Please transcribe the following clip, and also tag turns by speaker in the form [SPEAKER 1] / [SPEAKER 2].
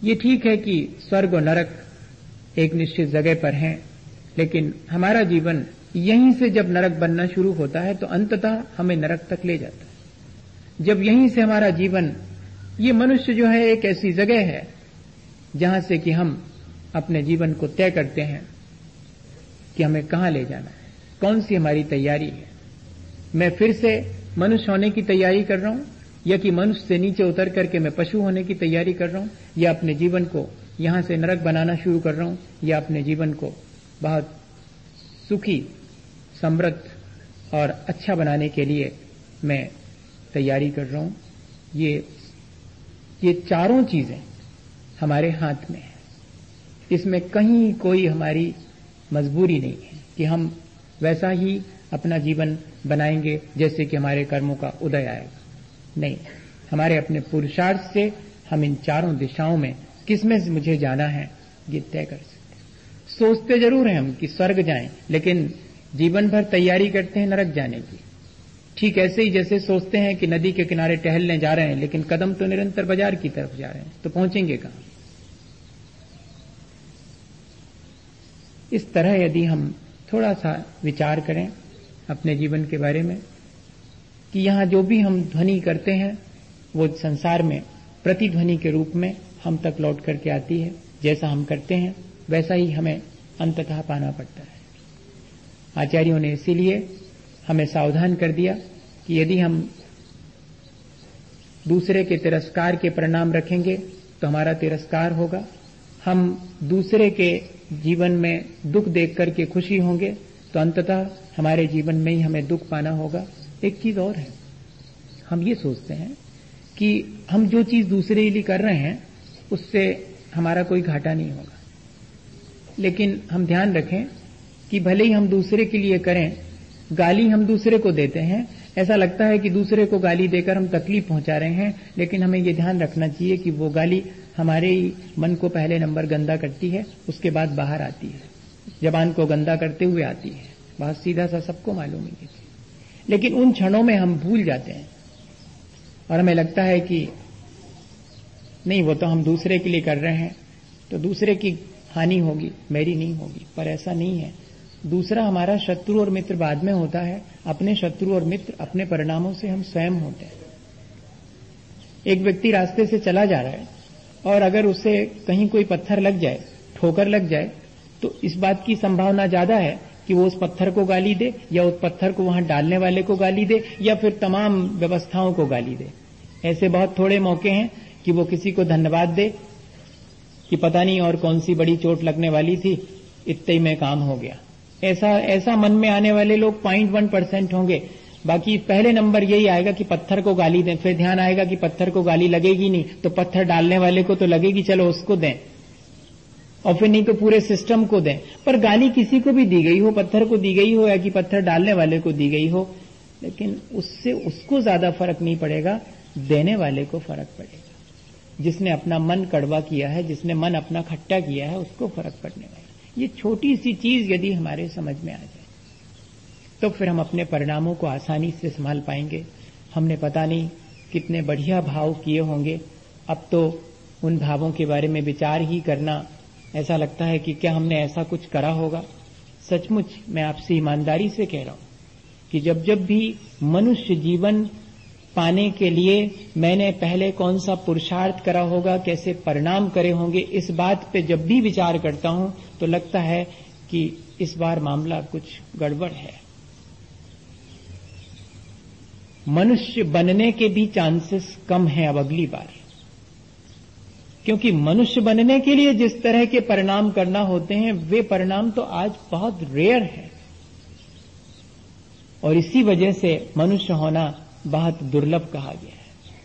[SPEAKER 1] ये ठीक है कि स्वर्ग और नरक एक निश्चित जगह पर हैं, लेकिन हमारा जीवन यहीं से जब नरक बनना शुरू होता है तो अंततः हमें नरक तक ले जाता है। जब यहीं से हमारा जीवन, ये मनुष्य जो है एक ऐसी जगह है जहां से कि हम अपने जीवन को तय करते हैं कि हमें कहां ले जाना है, कौन सी हमारी तैयारी है। मैं फिर से मनुष्य होने की तैयारी कर रहा हूं, या कि मनुष्य से नीचे उतर करके मैं पशु होने की तैयारी कर रहा हूं, या अपने जीवन को यहां से नरक बनाना शुरू कर रहा हूं, या अपने जीवन को बहुत सुखी, समृद्ध और अच्छा बनाने के लिए मैं तैयारी कर रहा हूं। ये चारों चीजें हमारे हाथ में है। इसमें कहीं कोई हमारी मजबूरी नहीं है कि हम वैसा ही अपना जीवन बनाएंगे जैसे कि हमारे कर्मों का उदय आएगा। नहीं, हमारे अपने पुरुषार्थ से हम इन चारों दिशाओं में किसमें से मुझे जाना है ये तय कर सकते हैं। सोचते जरूर हैं हम कि स्वर्ग जाएं, लेकिन जीवन भर तैयारी करते हैं नरक जाने की। ठीक ऐसे ही जैसे सोचते हैं कि नदी के किनारे टहलने जा रहे हैं, लेकिन कदम तो निरंतर बाजार की तरफ जा रहे हैं, तो पहुंचेंगे कहां। इस तरह यदि हम थोड़ा सा विचार करें अपने जीवन के बारे में कि यहां जो भी हम ध्वनि करते हैं वो संसार में प्रतिध्वनि के रूप में हम तक लौट करके आती है। जैसा हम करते हैं वैसा ही हमें अंततः पाना पड़ता है। आचार्यों ने इसीलिए हमें सावधान कर दिया कि यदि हम दूसरे के तिरस्कार के परिणाम रखेंगे तो हमारा तिरस्कार होगा। हम दूसरे के जीवन में दुख देख करके खुशी होंगे तो अंततः हमारे जीवन में ही हमें दुख पाना होगा। एक चीज और है, हम ये सोचते हैं कि हम जो चीज दूसरे के लिए कर रहे हैं उससे हमारा कोई घाटा नहीं होगा, लेकिन हम ध्यान रखें कि भले ही हम दूसरे के लिए करें, गाली हम दूसरे को देते हैं, ऐसा लगता है कि दूसरे को गाली देकर हम तकलीफ पहुंचा रहे हैं, लेकिन हमें यह ध्यान रखना चाहिए कि वो गाली हमारे ही मन को पहले नंबर गंदा करती है, उसके बाद बाहर आती है, जबान को गंदा करते हुए आती है। बहुत सीधा सा सबको मालूम है, लेकिन उन क्षणों में हम भूल जाते हैं और हमें लगता है कि नहीं, वो तो हम दूसरे के लिए कर रहे हैं तो दूसरे की हानि होगी, मेरी नहीं होगी। पर ऐसा नहीं है। दूसरा हमारा शत्रु और मित्र बाद में होता है। अपने शत्रु और मित्र अपने परिणामों से हम स्वयं होते हैं। एक व्यक्ति रास्ते से चला जा रहा है और अगर उसे कहीं कोई पत्थर लग जाए, ठोकर लग जाए, तो इस बात की संभावना ज्यादा है कि वो उस पत्थर को गाली दे, या उस पत्थर को वहां डालने वाले को गाली दे, या फिर तमाम व्यवस्थाओं को गाली दे। ऐसे बहुत थोड़े मौके हैं कि वो किसी को धन्यवाद दे कि पता नहीं और कौन सी बड़ी चोट लगने वाली थी, इतने ही में काम हो गया। ऐसा मन में आने वाले लोग 0.1% होंगे। बाकी पहले नंबर यही आएगा कि पत्थर को गाली दें, फिर ध्यान आएगा कि पत्थर को गाली लगेगी नहीं तो पत्थर डालने वाले को तो लगेगी, चलो उसको दें, और फिर नहीं तो पूरे सिस्टम को दें। पर गाली किसी को भी दी गई हो, पत्थर को दी गई हो या कि पत्थर डालने वाले को दी गई हो, लेकिन उससे उसको ज्यादा फर्क नहीं पड़ेगा, देने वाले को फर्क पड़ेगा। जिसने अपना मन कड़वा किया है, जिसने मन अपना खट्टा किया है, उसको फर्क पड़ने वाला। ये छोटी सी चीज यदि हमारे समझ में आ जाए तो फिर हम अपने परिणामों को आसानी से संभाल पाएंगे। हमने पता नहीं कितने बढ़िया भाव किए होंगे, अब तो उन भावों के बारे में विचार ही करना ऐसा लगता है कि क्या हमने ऐसा कुछ करा होगा। सचमुच मैं आपसे ईमानदारी से कह रहा हूं कि जब भी मनुष्य जीवन पाने के लिए मैंने पहले कौन सा पुरुषार्थ करा होगा, कैसे परिणाम करे होंगे, इस बात पे जब भी विचार करता हूं तो लगता है कि इस बार मामला कुछ गड़बड़ है। मनुष्य बनने के भी चांसेस कम हैं अब अगली बार, क्योंकि मनुष्य बनने के लिए जिस तरह के परिणाम करना होते हैं वे परिणाम तो आज बहुत रेयर है, और इसी वजह से मनुष्य होना बहुत दुर्लभ कहा गया है।